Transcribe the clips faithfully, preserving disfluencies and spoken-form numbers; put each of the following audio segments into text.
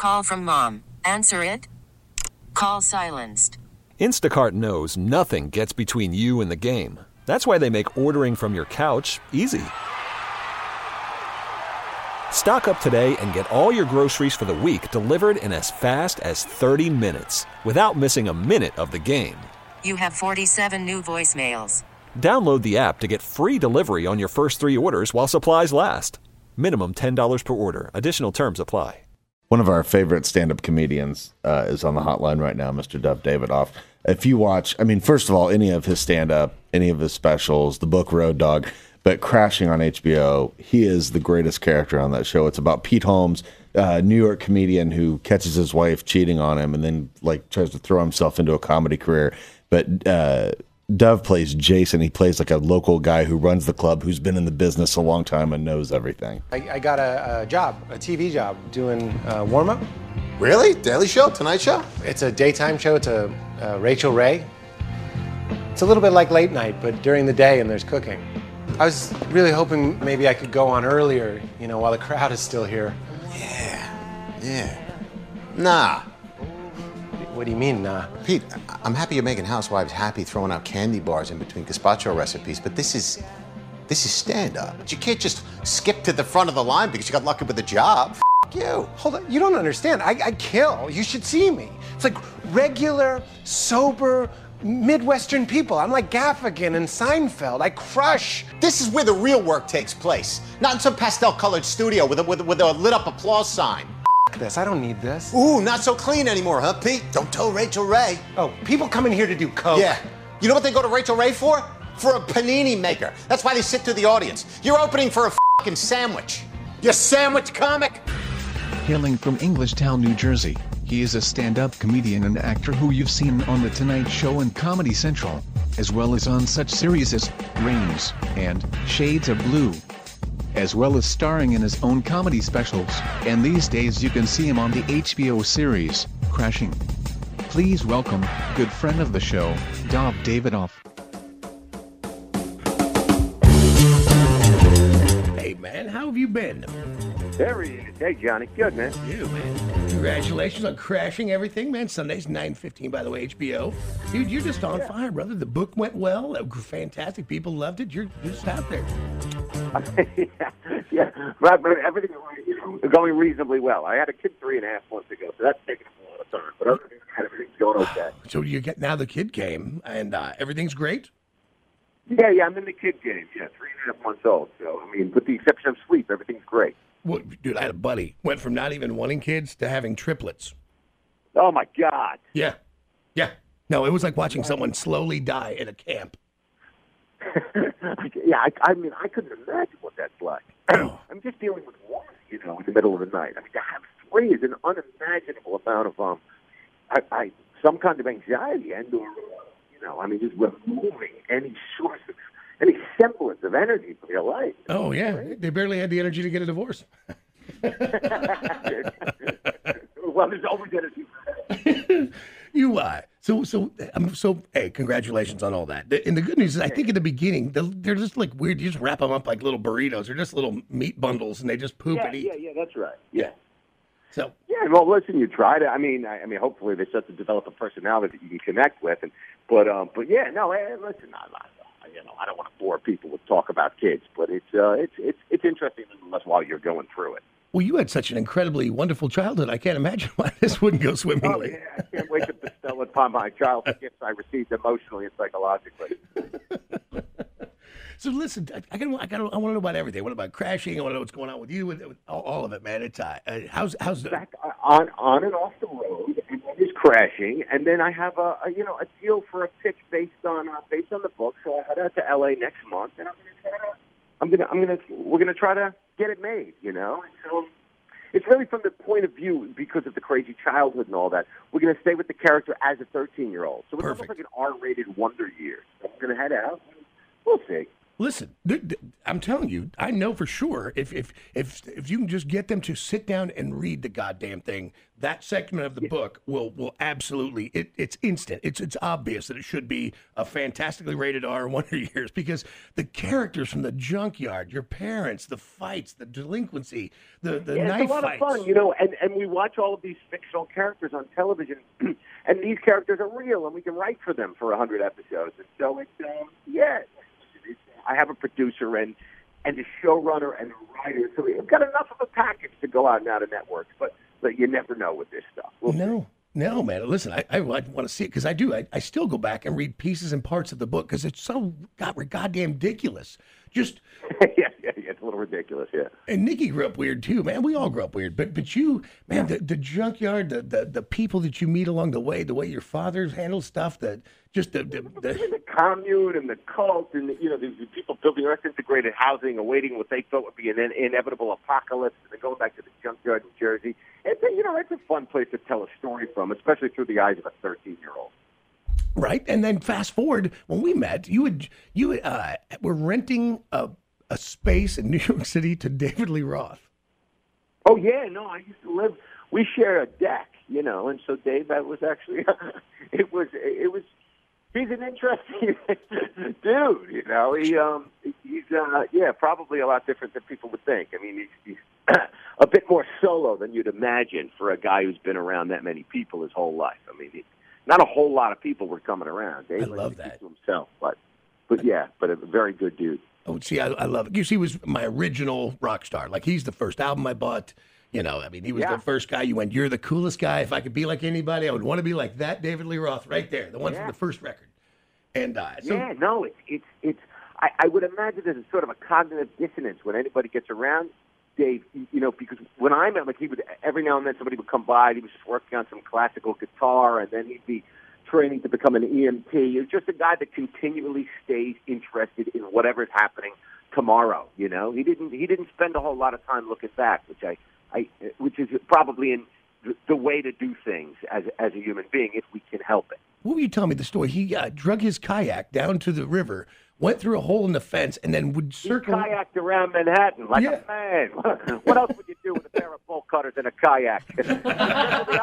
Call from mom. Answer it. Call silenced. Instacart knows nothing gets between you and the game. That's why they make ordering from your couch easy. Stock up today and get all your groceries for the week delivered in as fast as thirty minutes without missing a minute of the game. You have forty-seven new voicemails. Download the app to get free delivery on your first three orders while supplies last. Minimum ten dollars per order. Additional terms apply. One of our favorite stand-up comedians uh, is on the hotline right now, Mister Dov Davidoff. If you watch, I mean, first of all, any of his stand-up, any of his specials, the book Road Dogg, but Crashing on H B O, he is the greatest character on that show. It's about Pete Holmes, a New York comedian who catches his wife cheating on him and then like tries to throw himself into a comedy career. But uh, Dov plays Jason. He plays like a local guy who runs the club, who's been in the business a long time and knows everything. I, I got a, a job, a T V job, doing uh, warm-up. Really? Daily Show? Tonight Show? It's a daytime show. It's a uh, Rachel Ray. It's a little bit like late night, but during the day and there's cooking. I was really hoping maybe I could go on earlier, you know, while the crowd is still here. Yeah, yeah. Nah. What do you mean, nah? Pete, I'm happy you're making housewives happy throwing out candy bars in between gazpacho recipes, but this is, this is stand-up. You can't just skip to the front of the line because you got lucky with a job. F*** you. Hold on, you don't understand. I, I kill. You should see me. It's like regular, sober, Midwestern people. I'm like Gaffigan and Seinfeld. I crush. This is where the real work takes place, not in some pastel-colored studio with a, with a, with a lit-up applause sign. F*** this, I don't need this. Ooh, not so clean anymore, huh, Pete? Don't tell Rachel Ray. Oh, people come in here to do coke. Yeah. You know what they go to Rachel Ray for? For a panini maker. That's why they sit through the audience. You're opening for a fucking sandwich. You sandwich comic? Hailing from Englishtown, New Jersey, he is a stand-up comedian and actor who you've seen on The Tonight Show and Comedy Central, as well as on such series as Reigns and Shades of Blue, as well as starring in his own comedy specials, and these days you can see him on the H B O series, Crashing. Please welcome, good friend of the show, Dov Davidoff. Hey man, how have you been? There he is. Hey, Johnny. Good, man. You, man. Congratulations on Crashing everything, man. Sunday's nine fifteen, by the way, H B O. Dude, you're just on yeah. fire, brother. The book went well. Fantastic. People loved it. You're, you're just out there. yeah, yeah. But, but everything you know, going reasonably well. I had a kid three and a half months ago, so that's taking a lot of time. But other than that, everything's going okay. So you get now the kid came, and uh, everything's great? Yeah, yeah. I'm in the kid game. Yeah, three and a half months old. So, I mean, with the exception of sleep, everything's great. Well, dude, I had a buddy. Went from not even wanting kids to having triplets. Oh, my God. Yeah. Yeah. No, it was like watching someone slowly die at a camp. yeah, I, I mean, I couldn't imagine what that's like. I'm just dealing with one, you know, in the middle of the night. I mean, to have three is an unimaginable amount of, um, I, I some kind of anxiety and, or, you know, I mean, just removing any source of any semblance of energy from your life. Oh, yeah. They barely had the energy to get a divorce. Well, there's always energy for that. You, uh, so, so, um, so, hey, congratulations on all that. And the good news is, I think in the beginning, they're just like weird. You just wrap them up like little burritos. They're just little meat bundles, and they just poop yeah, and eat. Yeah, yeah, that's right. Yeah. So. Yeah, well, listen, you try to. I mean, I, I mean, hopefully they start to develop a personality that you can connect with. And but, um, but yeah, no, hey, listen, I, I, you know, I don't want to bore people with talk about kids, but it's uh, it's it's it's interesting nonetheless while you're going through it. Well, you had such an incredibly wonderful childhood. I can't imagine why this wouldn't go swimmingly. Oh, yeah. I can't wait to bestow upon my child the gifts I received emotionally and psychologically. So listen, I, I, gotta, I, gotta, I want to know about everything. What about Crashing? I want to know what's going on with you, with, with all, all of it, man. It's uh, how's how's the back on on and off the road, and then there's Crashing, and then I have a, a you know a deal for a pitch based on uh, based on the book. So I head out to L A next month, and I'm gonna try to, I'm gonna I'm gonna we're gonna try to get it made, you know. And so it's really from the point of view because of the crazy childhood and all that. We're gonna stay with the character as a thirteen year old, so it's Perfect. almost like an R rated Wonder Years. So I'm gonna head out. And we'll see. Listen, th- th- I'm telling you, I know for sure if if if if you can just get them to sit down and read the goddamn thing, that segment of the book will will absolutely it, it's instant. It's it's obvious that it should be a fantastically rated R Wonder Years because the characters from the junkyard, your parents, the fights, the delinquency, the the Yeah, knife it's a lot fights. of fun, you know, and, and we watch all of these fictional characters on television, and these characters are real, and we can write for them for a hundred episodes. And so it's, um, yeah, it's, I have a producer and and a showrunner and a writer, so we've got enough of a package to go out and out of networks, but, but you never know with this stuff. We'll No, no, man. Listen, I, I, I want to see it because I do. I, I still go back and read pieces and parts of the book because it's so god, goddamn ridiculous. Just yeah, yeah, yeah, it's a little ridiculous, yeah. and Nikki grew up weird too, man. We all grew up weird, but but you, man, the, the junkyard, the, the the people that you meet along the way, the way your father handles stuff, that just the the, the the commune and the cult and the, you know the, the people building earth integrated housing, awaiting what they thought would be an in, inevitable apocalypse, and then going back to the junkyard in Jersey. And you know, it's a fun place to tell a story from, especially through the eyes of a thirteen-year-old. right. And then fast forward when we met, you would you uh, were renting a a space in New York City to David Lee Roth. Oh yeah, no, I used to live. We share a deck, you know, and so Dave, that was actually it was it was. He's an interesting dude, you know. He um he's uh yeah probably a lot different than people would think. I mean, he's, he's a bit more solo than you'd imagine for a guy who's been around that many people his whole life. I mean, he, not a whole lot of people were coming around. Dave I love that to himself, but but yeah, but a very good dude. Oh, see, I, I love it. You see, he was my original rock star. Like, he's the first album I bought. You know, I mean, he was Yeah. the first guy. You went, you're the coolest guy. If I could be like anybody, I would want to be like that David Lee Roth right there, the one Yeah. from the first record. And uh, so, yeah, no, it's it's it's. I, I would imagine there's a sort of a cognitive dissonance when anybody gets around Dave. You know, because when I met, like he would every now and then somebody would come by. And he was just working on some classical guitar, and then he'd be training to become an E M T. He was just a guy that continually stays interested in whatever's happening tomorrow. You know, he didn't he didn't spend a whole lot of time looking back, which I, I which is probably in the, the way to do things as as a human being if we can help it. what were you telling me the story? He uh, drug his kayak down to the river, went through a hole in the fence, and then would circle. He kayaked around Manhattan like Yeah. a man. What else would you do with a pair of bolt cutters and a kayak? the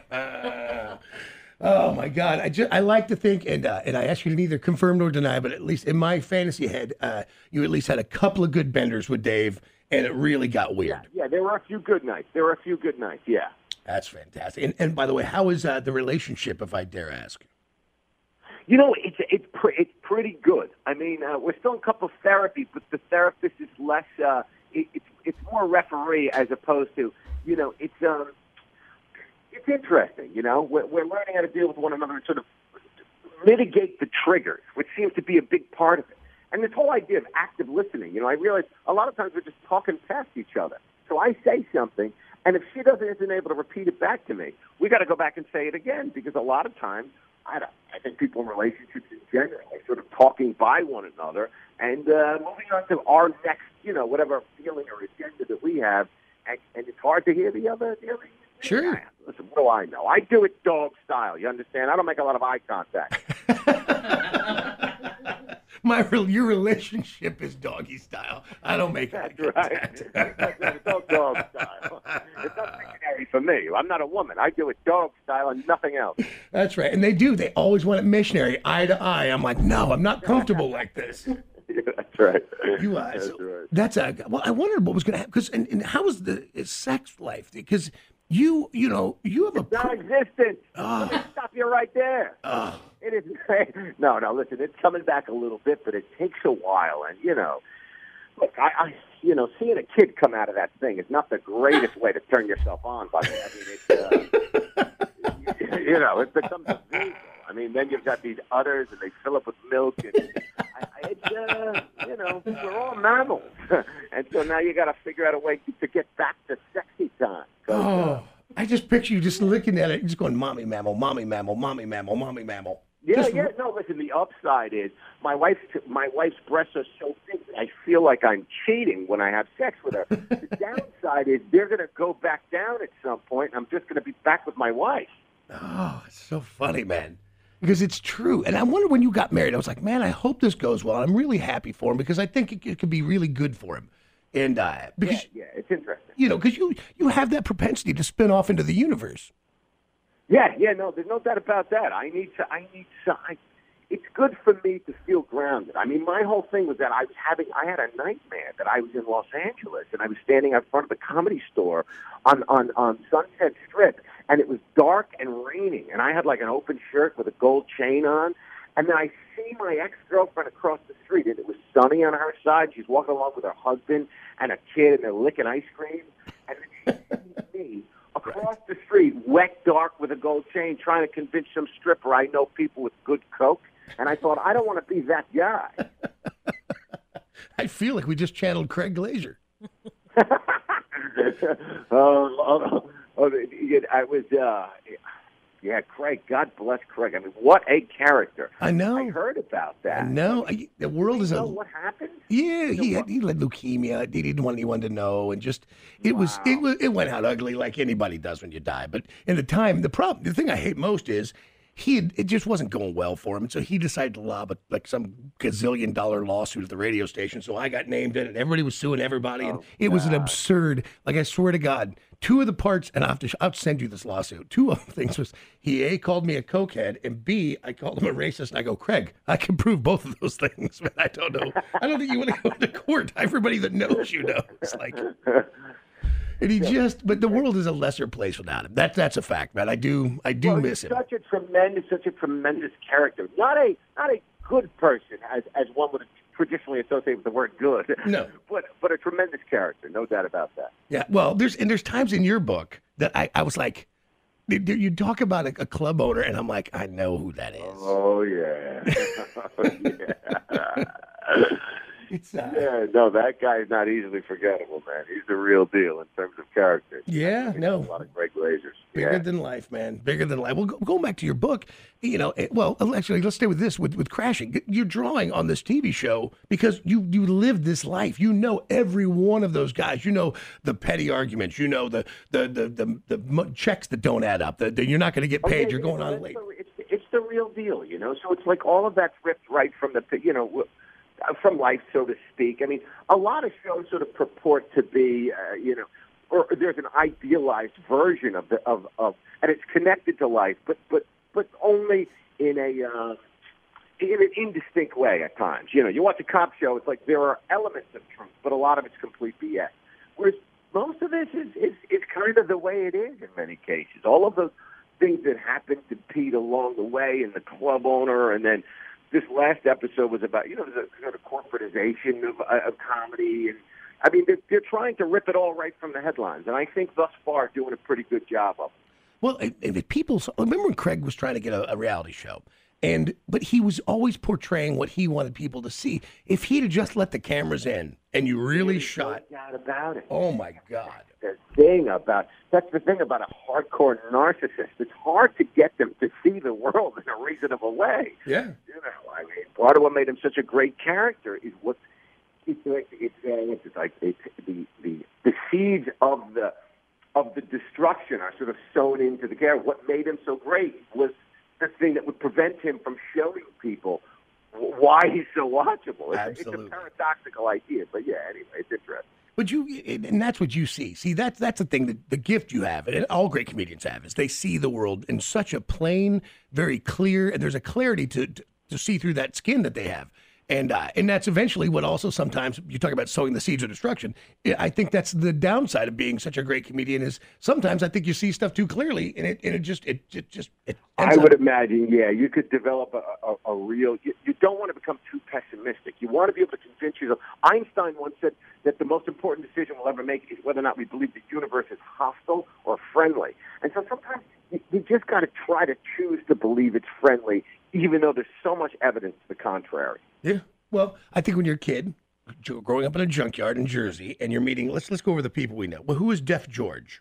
island. Oh my God! I just I like to think, and uh, and I ask you to neither confirm nor deny, but at least in my fantasy head, uh, you at least had a couple of good benders with Dave, and it really got weird. Yeah, yeah, there were a few good nights. There were a few good nights. Yeah. That's fantastic. And and by the way, how is uh, the relationship, if I dare ask? You know, it's it's pre- it's pretty good. I mean, uh, we're still in couple therapy, but the therapist is less. Uh, it, it's it's more referee as opposed to you know. It's um, it's interesting. You know, we're, we're learning how to deal with one another and sort of mitigate the triggers, which seems to be a big part of it. And this whole idea of active listening. You know, I realize a lot of times we're just talking past each other. So I say something. And if she doesn't isn't able to repeat it back to me, we got to go back and say it again because a lot of times, I don't, I think people in relationships in general are sort of talking by one another and uh, moving on to our next, you know, whatever feeling or agenda that we have, and, and it's hard to hear the other. The other Sure. Yeah, listen, what do I know? I do it dog style. You understand? I don't make a lot of eye contact. My your relationship is doggy style. I don't make eye That's contact. right. It's all dog style. It's not missionary for me. I'm not a woman. I do it dog style and nothing else. That's right. And they do. They always want it missionary, eye to eye. I'm like, no, I'm not comfortable like this. Yeah, that's right. You are. That's So right. that's a. Well, I wondered what was going to happen because and, and how was the is sex life? Because you, you know, you have a. Non-existent. Let me stop you right there. Oh. It is. No, no. Listen, it's coming back a little bit, but it takes a while. And you know, look, I, I, you know, seeing a kid come out of that thing is not the greatest way to turn yourself on. By the way, I mean, it's, uh, you know, it becomes a vehicle. I mean, then you've got these udders, and they fill up with milk, and I, I, it's, uh, you know, we're all mammals, and so now you got to figure out a way to get back to sexy time. 'Cause, uh, Oh, I just picture you just looking at it, just going, "Mommy mammal, mommy mammal, mommy mammal, mommy mammal." Yeah, Just- yeah. No, listen. The upside is my wife's my wife's breasts are so big that I feel like I'm cheating when I have sex with her. The downside is they're going to go back down at some point, and I'm just going to be back with my wife. Oh, it's so funny, man. Because it's true. And I wonder when you got married, I was like, man, I hope this goes well. I'm really happy for him because I think it, it could be really good for him. And uh, because, yeah, yeah, it's interesting. You know, because you, you have that propensity to spin off into the universe. Yeah, yeah, no, there's no doubt about that. I need to, I need to, I, it's good for me to feel grounded. I mean, my whole thing was that I was having, I had a nightmare that I was in Los Angeles and I was standing out front of the Comedy Store on, on, on Sunset Strip, and it was dark and raining, and I had like an open shirt with a gold chain on, and then I see my ex-girlfriend across the street, and it was sunny on her side. She's walking along with her husband and a kid, and they're licking ice cream, and then she sees me across the street, wet, dark, with a gold chain, trying to convince some stripper I know people with good coke. And I thought, I don't want to be that guy. I feel like we just channeled Craig Glazer. oh, oh, oh, I was, uh, yeah, Craig. God bless Craig. I mean, what a character. I know. I heard about that. I know. I, the world is you a. know what happened? Yeah, he had, he had leukemia. He didn't want anyone to know, and just it wow. was it was it went out ugly like anybody does when you die. But in the time, the problem, the thing I hate most is. He had, it just wasn't going well for him, and so he decided to lob a, like some gazillion dollar lawsuit at the radio station. So I got named in it, and everybody was suing everybody, and oh, it was an absurd. Like I swear to God, two of the parts, and I have to, I'll send you this lawsuit. Two of the things was he A called me a cokehead, and B I called him a racist. And I go, Craig, I can prove both of those things, but I don't know. I don't think you want to go to court. Everybody that knows you knows. Like. And he yeah. just, but the world is a lesser place without him. That that's a fact, man. I do, I do well, miss he's him. Such a tremendous, such a tremendous character. Not a, not a good person, as as one would traditionally associate with the word good. No, but but a tremendous character, no doubt about that. Yeah. Well, there's and there's times in your book that I, I was like, you talk about a, a club owner, and I'm like, I know who that is. Oh yeah. oh, yeah. It's, uh, yeah, no, that guy is not easily forgettable, man. He's the real deal in terms of character. Yeah, no. A lot of great Glazers. Bigger yeah. than life, man. Bigger than life. Well, go, going back to your book, you know, it, well, actually, let's stay with this, with, with Crashing. You're drawing on this T V show because you, you lived this life. You know every one of those guys. You know the petty arguments. You know the the the the, the checks that don't add up. The, the, you're not going to get paid. Okay, you're going you know, on late. The, it's, it's the real deal, you know? So it's like all of that's ripped right from the, you know, from life, so to speak. I mean, a lot of shows sort of purport to be, uh, you know, or there's an idealized version of the of, of and it's connected to life, but but but only in a uh, in an indistinct way at times. You know, you watch a cop show, it's like there are elements of truth, but a lot of it's complete B S. Whereas most of this is is, is kind of the way it is in many cases. All of those things that happen to Pete along the way, and the club owner, and then. This last episode was about, you know, the sort of corporatization of, uh, of comedy. And I mean, they're, they're trying to rip it all right from the headlines. And I think thus far doing a pretty good job of it. Well, if people, remember when Craig was trying to get a, a reality show? And but he was always portraying what he wanted people to see. If he'd have just let the cameras in and you really There's shot. No doubt about it. Oh, my God. The thing about, that's the thing about a hardcore narcissist. It's hard to get them to see the world in a reasonable way. Yeah. You know, I mean, part of what made him such a great character is what, it's like, it's, uh, it's like it's the, the, the seeds of the, of the destruction are sort of sown into the character. What made him so great was the thing that would prevent him from showing people why he's so watchable. It's, Absolutely. It's a paradoxical idea, but yeah, anyway, it's interesting. But you, and that's what you see. See, that's that's the thing, that the gift you have, and all great comedians have, is they see the world in such a plain, very clear, and there's a clarity to to, to see through that skin that they have. And uh, and that's eventually what also sometimes you talk about sowing the seeds of destruction. I think that's the downside of being such a great comedian is sometimes I think you see stuff too clearly, and it and it just it, it just it. I would up. imagine, yeah, you could develop a, a, a real. You, you don't want to become too pessimistic. You want to be able to convince yourself. Einstein once said that the most important decision we'll ever make is whether or not we believe the universe is hostile or friendly. And so sometimes you, you just got to try to choose to believe it's friendly, even though there's so much evidence to the contrary. Yeah. Well, I think when you're a kid, growing up in a junkyard in Jersey, and you're meeting, let's let's go over the people we know. Well, who is Deaf George?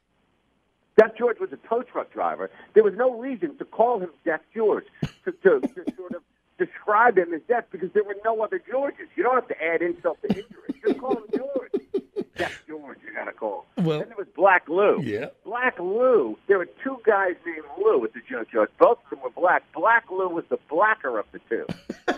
Deaf George was a tow truck driver. There was no reason to call him Deaf George, to, to, to sort of describe him as deaf, because there were no other Georges. You don't have to add insult to injury. Just call him George. Deaf George. ones you got to call. Well, then there was Black Lou. Yeah. Black Lou. There were two guys named Lou at the junkyard. Both of them were black. Black Lou was the blacker of the two.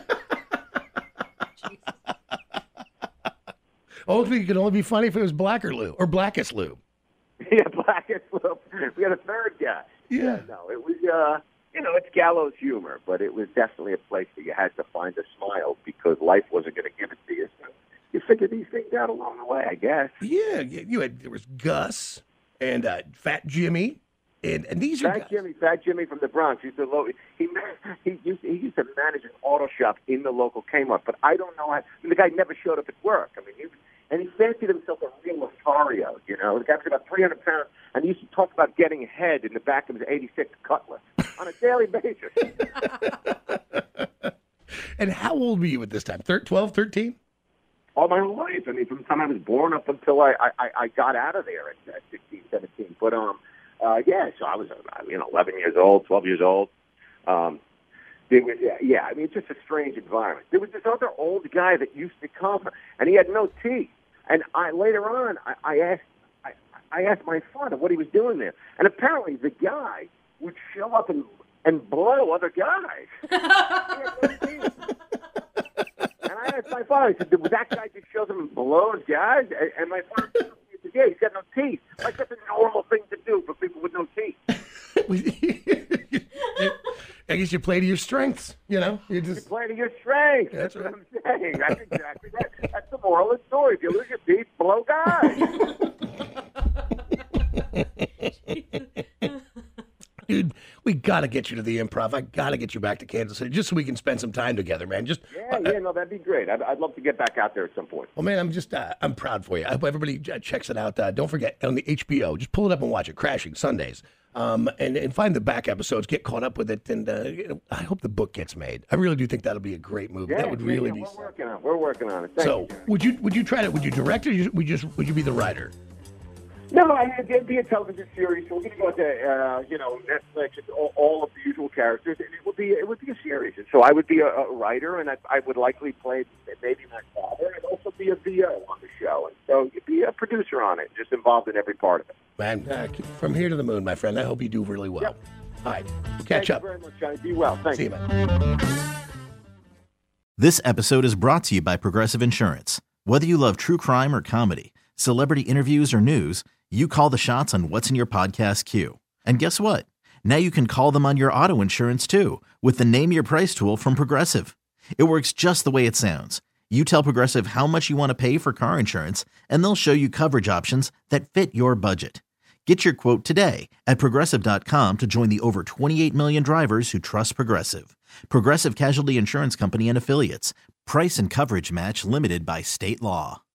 Ultimately, it could only be funny if it was Blacker Lou or Blackest Lou. Yeah, Blackest Lou. We had a third guy. Yeah. yeah no, it was, uh, you know, it's gallows humor, but it was definitely a place that you had to find a smile because life wasn't going to give it to you. So you figure these things out along the way, I guess. Yeah, you had there was Gus and uh, Fat Jimmy, and and these are Fat guys. Jimmy, Fat Jimmy from the Bronx. Used to lo- he he used he used to manage an auto shop in the local Kmart, but I don't know how. I mean, the guy never showed up at work. I mean, he and he fancied himself a real Lothario. You know, the guy was about three hundred pounds, and he used to talk about getting head in the back of his eighty-six Cutlass on a daily basis. And how old were you at this time? Thir- twelve, thirteen? All my whole life. I mean, from the time I was born up until I, I, I got out of there at, at sixteen, seventeen. But, um, uh, yeah, so I was, uh, you know, eleven years old, twelve years old. Um, it was, yeah, yeah, I mean, it's just a strange environment. There was this other old guy that used to come, and he had no teeth. And I later on, I, I asked I, I asked my father what he was doing there. And apparently the guy would show up and, and blow other guys. He had no teeth. And I asked my father, I said, was that guy just shows up and blows guys? And, and my father said, yeah, he's got no teeth. Like, that's a normal thing to do for people with no teeth. I guess you play to your strengths, you know? You just you play to your strengths. That's That's, right. what I'm saying. That's exactly that. That's the moral of the story. If you lose your teeth, blow guys. Dude, we got to get you to the Improv. I got to get you back to Kansas City just so we can spend some time together, man. Just Yeah, uh, yeah, no, that'd be great. I'd, I'd love to get back out there at some point. Well, man, I'm just, uh, I'm proud for you. I hope everybody uh, checks it out. Uh, don't forget, on the H B O, just pull it up and watch it, Crashing, Sundays. Um, and, and find the back episodes, get caught up with it, and uh, you know, I hope the book gets made. I really do think that'll be a great movie. Yeah, that would yeah, really yeah, be. we're working on it. We're working on it. Thank So, you, Jerry. would you would you try to, would you direct it, or you- would you just, would you be the writer? No, I- it'd be a television series. So we're going to go to, uh, you know, Netflix and all, all of the usual characters, and it would be it would be a series. And so I would be a, a writer, and I, I would likely play maybe my father, and also be a V O on the show. And so you'd be a producer on it, just involved in every part of it. Man, uh, from here to the moon, my friend. I hope you do really well. Yep. All right, Thank catch you up. very much, Johnny. Be well. Thank See you. you, man. This episode is brought to you by Progressive Insurance. Whether you love true crime or comedy, celebrity interviews or news, you call the shots on what's in your podcast queue. And guess what? Now you can call them on your auto insurance too with the Name Your Price tool from Progressive. It works just the way it sounds. You tell Progressive how much you want to pay for car insurance, and they'll show you coverage options that fit your budget. Get your quote today at Progressive dot com to join the over twenty-eight million drivers who trust Progressive. Progressive Casualty Insurance Company and Affiliates. Price and coverage match limited by state law.